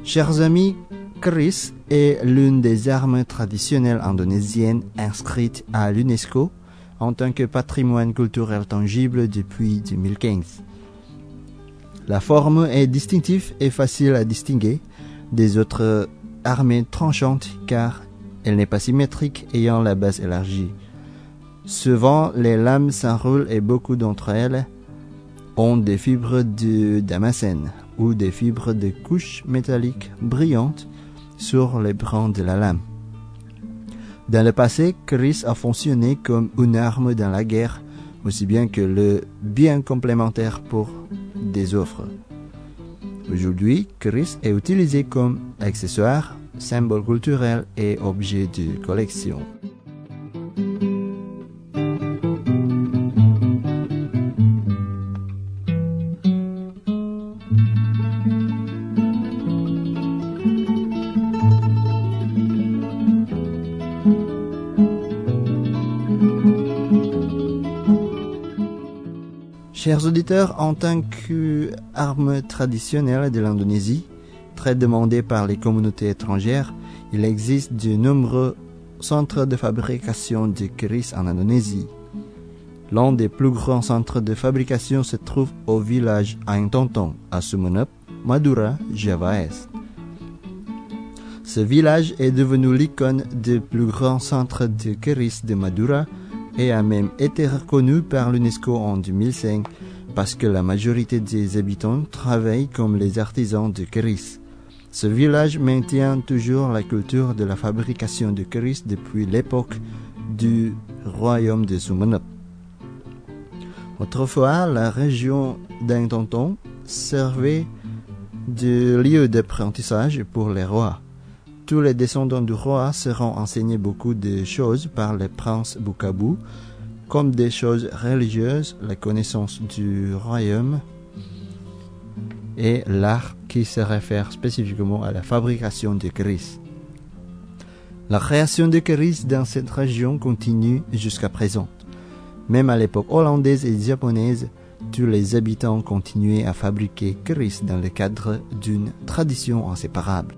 Chers amis, keris est l'une des armes traditionnelles indonésiennes inscrites à l'UNESCO en tant que patrimoine culturel tangible depuis 2015. La forme est distinctive et facile à distinguer des autres armes tranchantes car elle n'est pas symétrique ayant la base élargie. Souvent, les lames s'enroulent et beaucoup d'entre elles ont des fibres de damascène ou des fibres de couches métalliques brillantes sur les brins de la lame. Dans le passé, keris a fonctionné comme une arme dans la guerre, aussi bien que le bien complémentaire pour des offres. Aujourd'hui, keris est utilisé comme accessoire, symbole culturel et objet de collection. Chers auditeurs, en tant qu'arme traditionnelle de l'Indonésie, très demandée par les communautés étrangères, il existe de nombreux centres de fabrication de keris en Indonésie. L'un des plus grands centres de fabrication se trouve au village Aing Tong, à Sumeneb, Madura, Java Est. Ce village est devenu l'icône du plus grand centre de keris de Madura et a même été reconnu par l'UNESCO en 2005 parce que la majorité des habitants travaillent comme les artisans de keris. Ce village maintient toujours la culture de la fabrication de keris depuis l'époque du royaume de Sumeneb. Autrefois, la région d'Aing Tong servait de lieu d'apprentissage pour les rois. Tous les descendants du roi seront enseignés beaucoup de choses par le prince Bukabu, comme des choses religieuses, la connaissance du royaume et l'art qui se réfère spécifiquement à la fabrication de keris. La création de keris dans cette région continue jusqu'à présent. Même à l'époque hollandaise et japonaise, tous les habitants continuaient à fabriquer keris dans le cadre d'une tradition inséparable.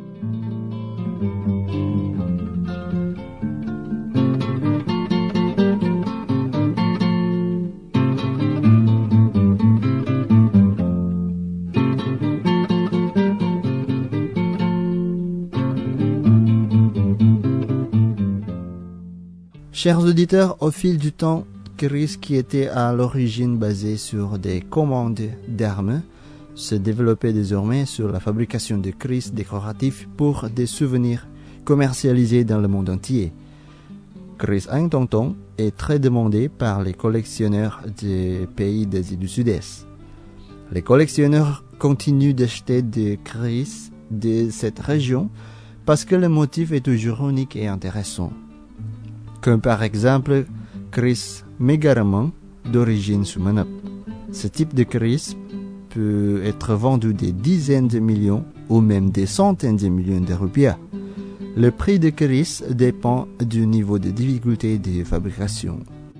Chers auditeurs, au fil du temps, keris qui était à l'origine basé sur des commandes d'armes se développait désormais sur la fabrication de keris décoratifs pour des souvenirs commercialisés dans le monde entier. Keris Aing Tong est très demandé par les collectionneurs des pays d'Asie du Sud-Est. Les collectionneurs continuent d'acheter des keris de cette région parce que le motif est toujours unique et intéressant. Comme par exemple keris Megaraman d'origine Sumeneb. Ce type de keris peut être vendu des dizaines de millions ou même des centaines de millions de rupiah. Le prix de keris dépend du niveau de difficulté de fabrication.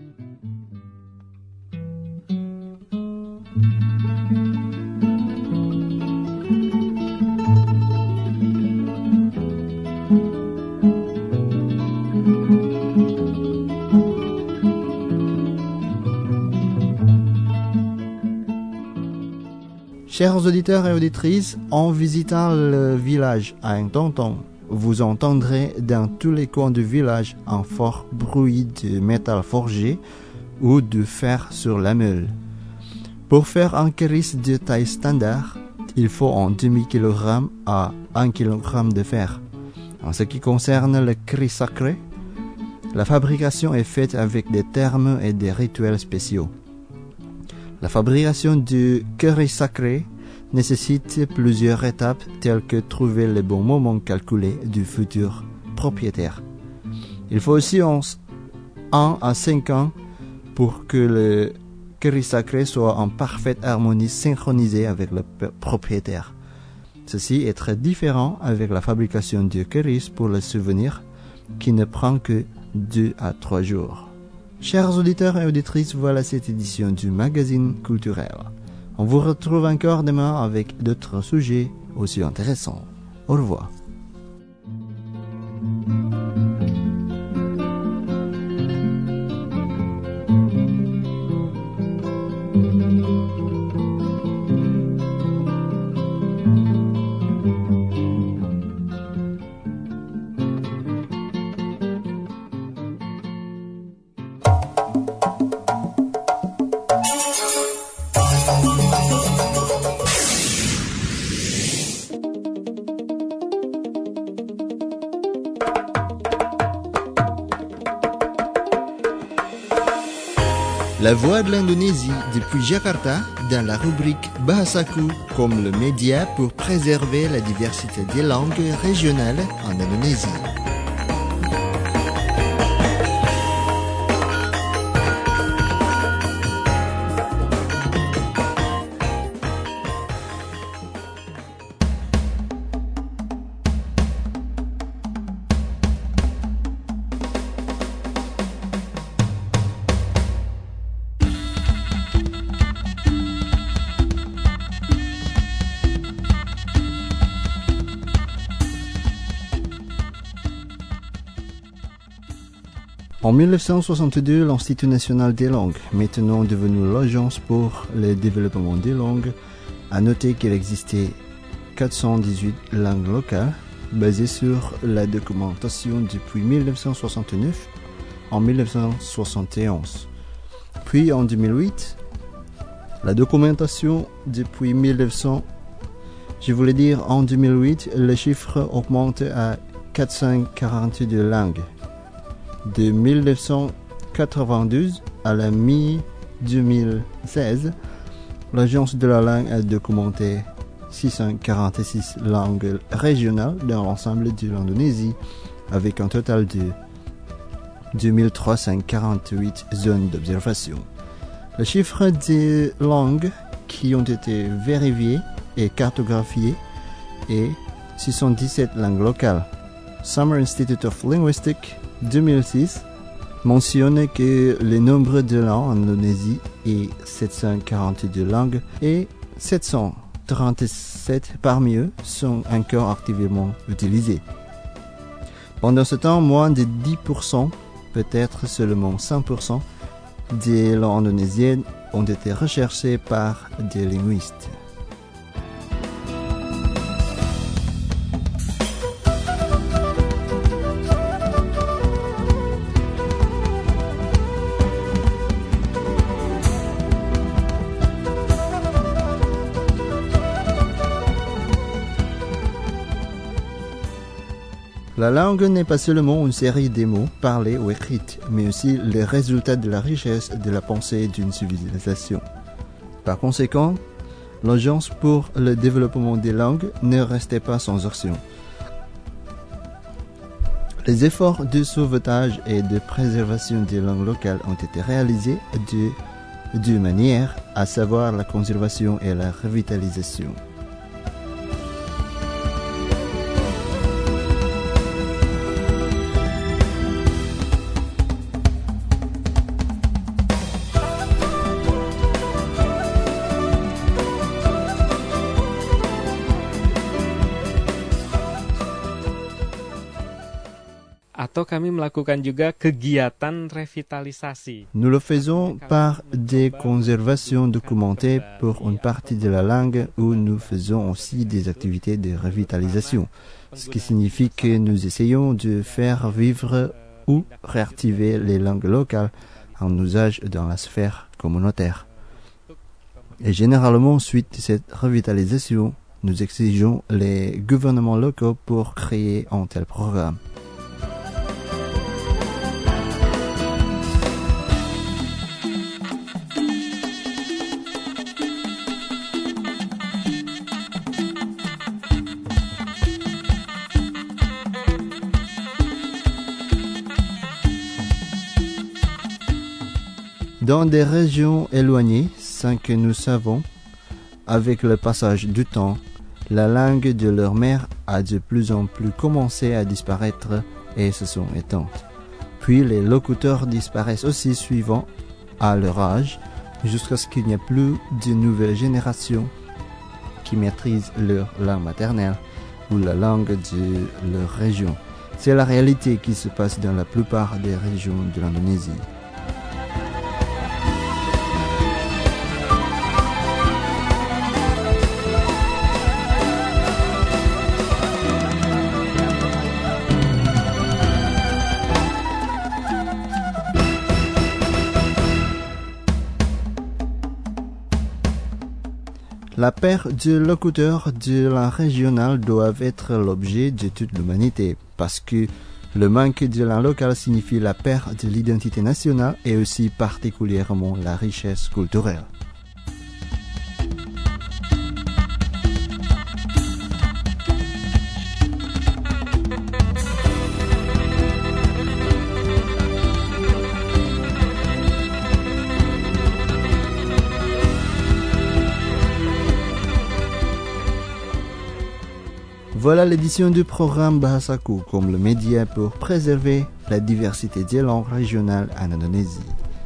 Chers auditeurs et auditrices, en visitant le village Aing Tong, vous entendrez dans tous les coins du village un fort bruit de métal forgé ou de fer sur la meule. Pour faire un keris de taille standard, il faut un demi-kilogramme à 1 kg de fer. En ce qui concerne le keris sacré, la fabrication est faite avec des termes et des rituels spéciaux. La fabrication du keris sacré nécessite plusieurs étapes telles que trouver le bon moment calculé du futur propriétaire. Il faut aussi 1 à 5 ans pour que le keris sacré soit en parfaite harmonie synchronisée avec le propriétaire. Ceci est très différent avec la fabrication du keris pour le souvenir qui ne prend que 2 à 3 jours. Chers auditeurs et auditrices, voilà cette édition du magazine culturel. On vous retrouve encore demain avec d'autres sujets aussi intéressants. Au revoir. La Voix de l'Indonésie depuis Jakarta dans la rubrique Bahasaku comme le média pour préserver la diversité des langues régionales en Indonésie. En 1962, l'Institut national des langues, maintenant devenu l'Agence pour le développement des langues, a noté qu'il existait 418 langues locales basées sur la documentation depuis 1969 en 1971. Puis en 2008, la documentation depuis 2008, le chiffre augmente à 442 langues. De 1992 à la mi-2016, l'Agence de la langue a documenté 646 langues régionales dans l'ensemble de l'Indonésie, avec un total de 2348 zones d'observation. Le chiffre des langues qui ont été vérifiées et cartographiées est 617 langues locales. Summer Institute of Linguistics 2006 mentionne que le nombre de langues en Indonésie est 742 langues et 737 parmi eux sont encore activement utilisées. Pendant ce temps, moins de 10%, peut-être seulement 5% des langues indonésiennes ont été recherchées par des linguistes. La langue n'est pas seulement une série de mots parlés ou écrits, mais aussi le résultat de la richesse de la pensée d'une civilisation. Par conséquent, l'Agence pour le développement des langues ne restait pas sans action. Les efforts de sauvetage et de préservation des langues locales ont été réalisés de deux manières, à savoir la conservation et la revitalisation. Atau kami melakukan juga kegiatan revitalisasi. Nous le faisons par des conservations documentées pour une partie de la langue où nous faisons aussi des activités de revitalisation, ce qui signifie que nous essayons de faire vivre ou réactiver les langues locales en usage dans la sphère communautaire. Et généralement, suite à cette revitalisation, nous exigeons les gouvernements locaux pour créer un tel programme. Dans des régions éloignées, sans que nous savons, avec le passage du temps, la langue de leur mère a de plus en plus commencé à disparaître et se sont éteintes. Puis les locuteurs disparaissent aussi suivant à leur âge, jusqu'à ce qu'il n'y ait plus de nouvelles générations qui maîtrisent leur langue maternelle, ou la langue de leur région. C'est la réalité qui se passe dans la plupart des régions de l'Indonésie. La paire de locuteurs de la régionale doivent être l'objet de toute l'humanité, parce que le manque de la locale signifie la perte de l'identité nationale et aussi particulièrement la richesse culturelle. Voilà l'édition du programme Bahasaku comme le média pour préserver la diversité des langues régionales en Indonésie.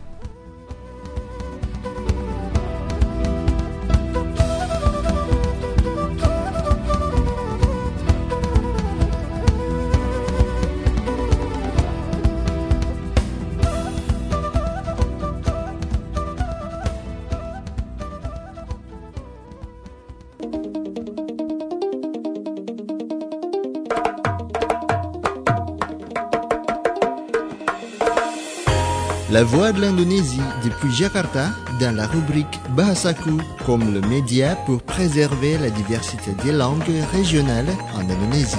La Voix de l'Indonésie depuis Jakarta dans la rubrique Bahasaku comme le média pour préserver la diversité des langues régionales en Indonésie.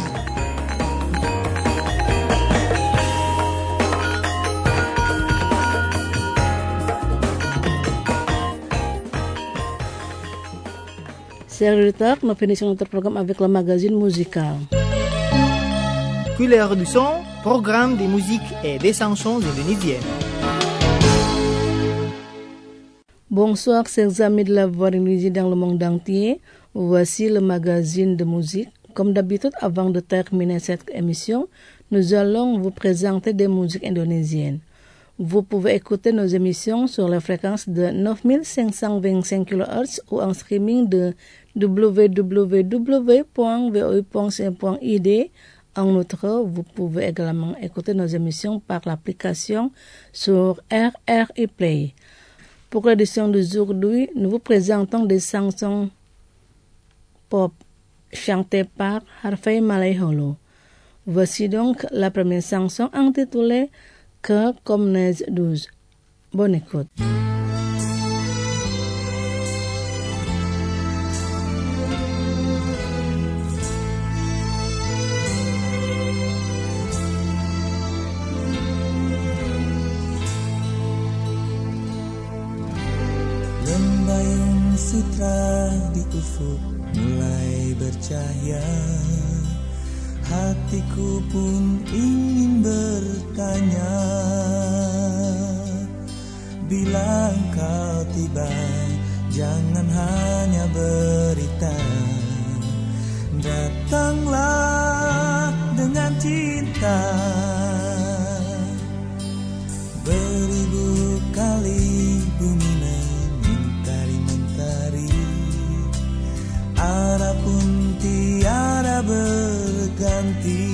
Chers auditeurs, nous finissons notre programme avec le magazine musical. Couleur du son, programme de musique et des chansons indonésiennes. Bonsoir chers amis de la Voix d'Indonésie dans le monde entier. Voici le magazine de musique. Comme d'habitude, avant de terminer cette émission, nous allons vous présenter des musiques indonésiennes. Vous pouvez écouter nos émissions sur la fréquence de 9525 kHz ou en streaming de www.voi.c.id. En outre, vous pouvez également écouter nos émissions par l'application sur RRI Play. Pour l'édition d'aujourd'hui, nous vous présentons des chansons pop chantées par Harvey Malaiholo. Voici donc la première chanson intitulée Que comme neige douce. Bonne écoute. Lembayung sutra di ufuk mulai bercahaya. Hatiku pun ingin bertanya, bila kau tiba, jangan hanya berita. Datanglah dengan cinta. Beribu kali bumi mentari, arah pun tiada berganti.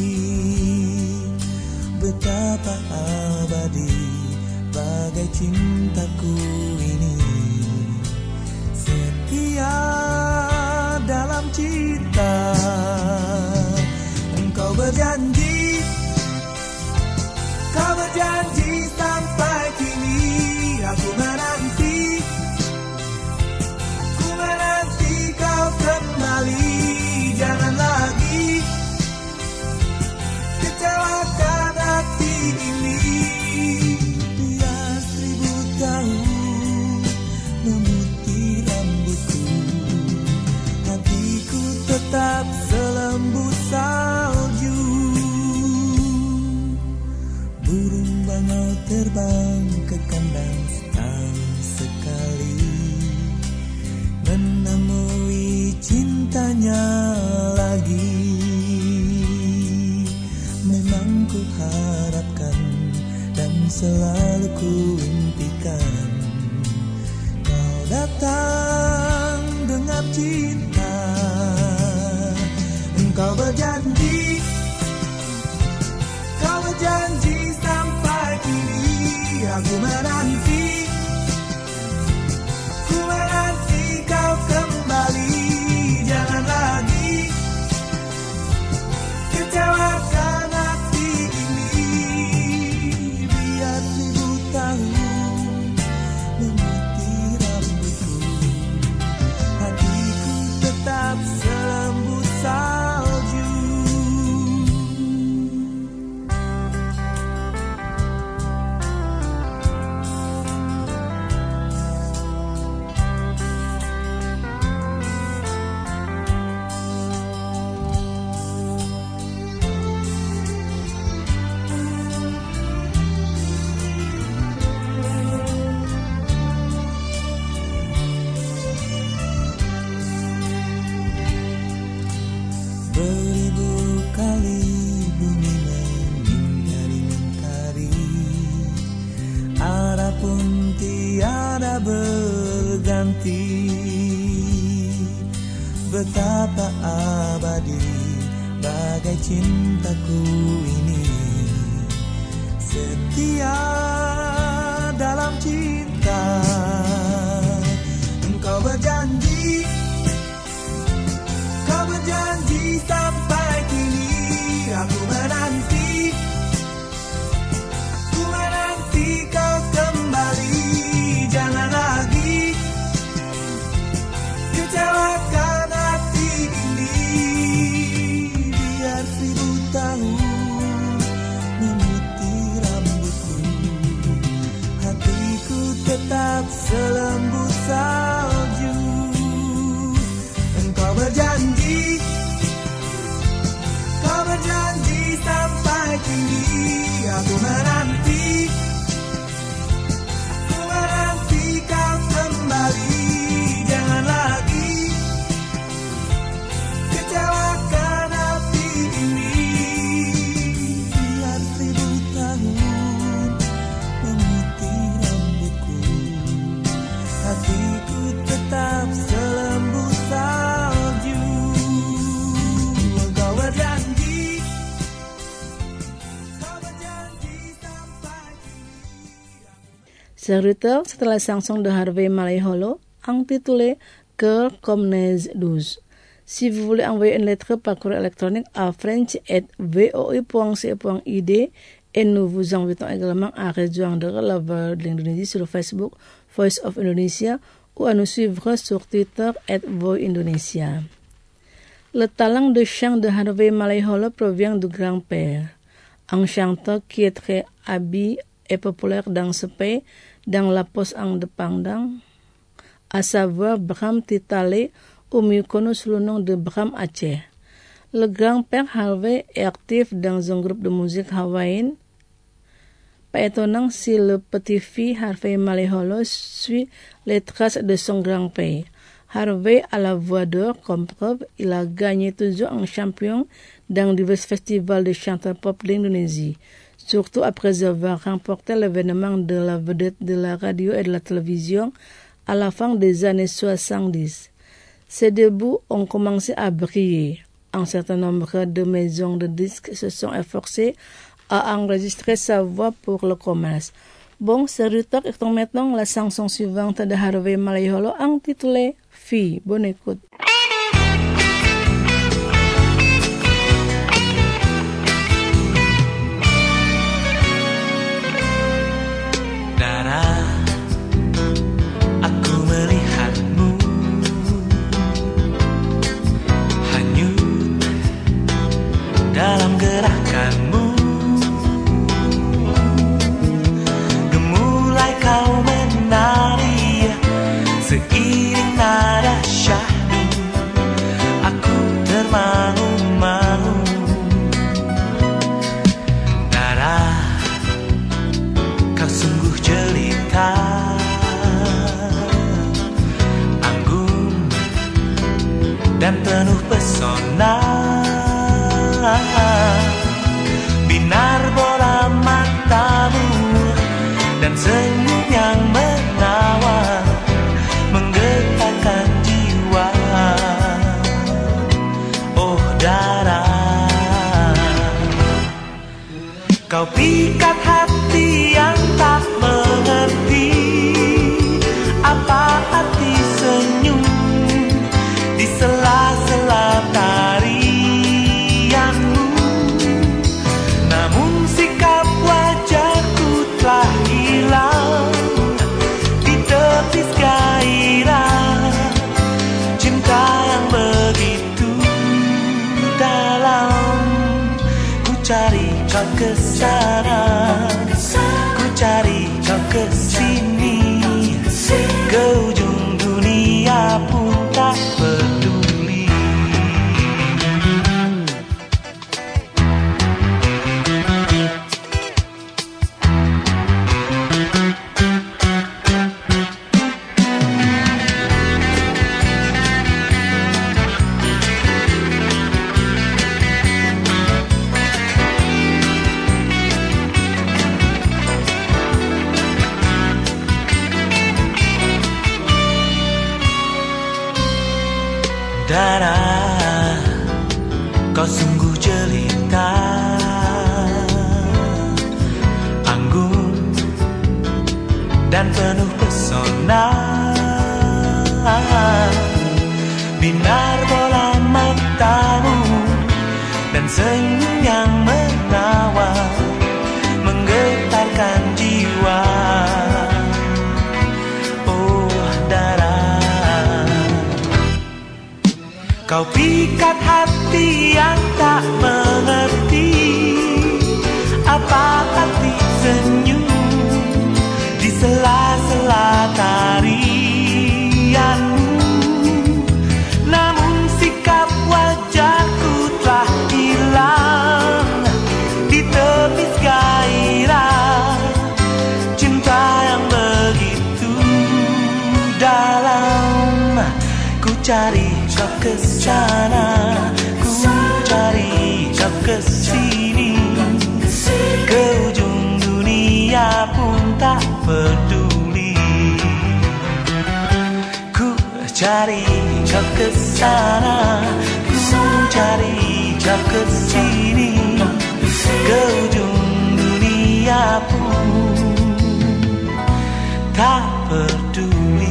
Betapa abadi bagai cintaku ini, setia dalam cinta. Engkau berjanji, kau berjanji sampai kini. Aku menanti kau kembali. Jangan lagi kecewakan hati ini. Biar 1000 tahun memutih rambutku, hatiku tetap selembut salju. Burung bangau terbang ke kandang setahun sekali, menemui cintanya lagi. Memang ku harapkan dan selalu ku impikan, kau datang dengan cinta. Engkau berjanji sampai kini. Aku menanti kau kembali. Jangan lagi kecewakan hati ini. Biar 1000 tahun memutih rambutku, hatiku tetap selembut salju. Beribu kali bumi mengingkari, arah pun tiada berganti. Betapa abadi bagai cintaku ini, setia dalam cinta. Engkau berjanji sampai kini. Aku menanti kau kembali. Jangan lagi kecewakan hati ini. Biar 1000 tahun memutih rambutku, hatiku tetap selembut salju. Engkau berjanji sampai kini. Aku menanti kau kembali. Jangan lagi kecewakan hati ini. Biar 1000 tahun memutih rambutku, hatiku tetap selembut salju. Engkau berjanji Serviteur, setelah chanson de Harvey Maleholo, intitulée Cœur comme neige douce. Si vous voulez envoyer une lettre par courrier électronique à french@voi.ce.id, et nous vous invitons également à rejoindre la voix de l'Indonésie sur Facebook, Voice of Indonesia, ou à nous suivre sur Twitter @voindonesia. Le talent de chant de Harvey Maleholo provient du grand-père, un chanteur qui est très habile et populaire dans ce pays, dans la post-indépendance, à savoir Bram Titale, ou mieux connu sous le nom de Bram Aceh. Le grand-père Harvey est actif dans un groupe de musique hawaïenne. Pas étonnant si le petit-fils Harvey Maleholo suit les traces de son grand-père. Harvey a la voix d'or, comme preuve, il a gagné toujours un champion dans divers festivals de chanteurs pop d'Indonésie, surtout après avoir remporté l'événement de la vedette de la radio et de la télévision à la fin des années 70. Ses débuts ont commencé à briller. Un certain nombre de maisons de disques se sont efforcées à enregistrer sa voix pour le commerce. Bon, serviteur, écoutons maintenant la chanson suivante de Harvey Maleholo intitulée Fille. Bonne écoute. Dara, aku melihatmu hanyut dalam gerakanmu. Gemulai kau menari seiring nada syahdu. Aku termangu-mangu. Dara, kau sungguh jelita, anggun dan penuh pesona. Binar bola matamu dan senyum yang menawan menggetarkan jiwa. Oh Dara, kau ke sana, ku cari kau ke sini, ke ujung dunia pun tak peduli. Dara, kau sungguh jelita, anggun dan penuh pesona. Binar bola matamu dan senyum yang menawan, menggetarkan jiwa. Kau pikat hati yang tak mengerti apa arti senyum di sela-sela tarianmu. Namun sikap wajahku telah hilang di tepis gairah cinta yang begitu dalam. Ku cari kau ke sana, ku cari kau ke sini, ke ujung dunia pun tak peduli. Ku cari kau ke sana, ku cari kau ke sini, ke ujung dunia pun tak peduli.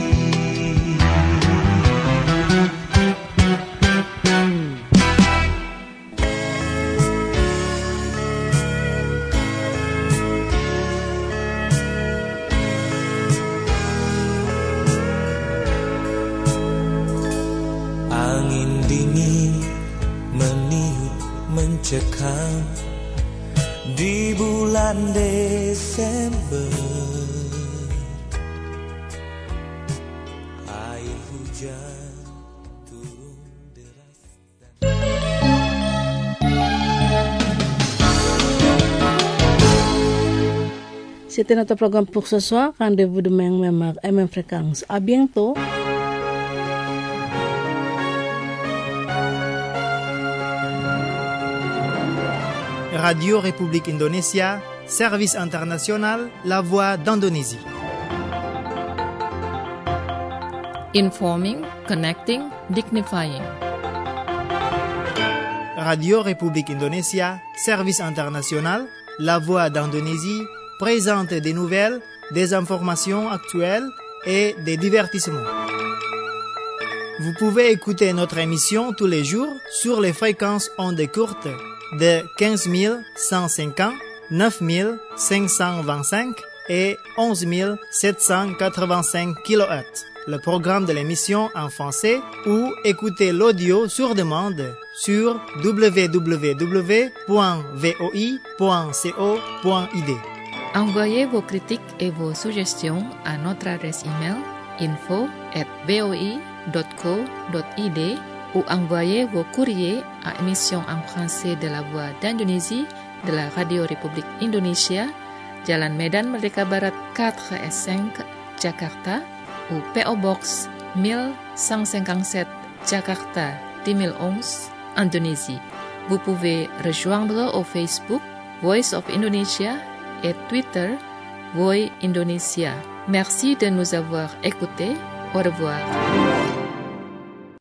Angin dingin meniup mencekam di bulan Desember. Air hujan turun deras. C'était notre programme pour ce soir. Rendez-vous demain même heure et même fréquence. À bientôt. Radio République Indonésia, service international, la voix d'Indonésie. Informing, connecting, dignifying. Radio République Indonésia, service international, la voix d'Indonésie, présente des nouvelles, des informations actuelles et des divertissements. Vous pouvez écouter notre émission tous les jours sur les fréquences ondes courtes de 15 150, 9 525 et 11 785 kHz. Le programme de l'émission en français ou écoutez l'audio sur demande sur www.voi.co.id. Envoyez vos critiques et vos suggestions à notre adresse email info@voi.co.id ou envoyez vos courriers à émission en français de la Voix d'Indonésie de la Radio République Indonésia, Jalan Medan Merdeka Barat 4S5, Jakarta, ou PO Box 1157, Jakarta 2011, Indonésie. Vous pouvez rejoindre au Facebook Voice of Indonesia et Twitter Voi Indonesia. Merci de nous avoir écoutés. Au revoir.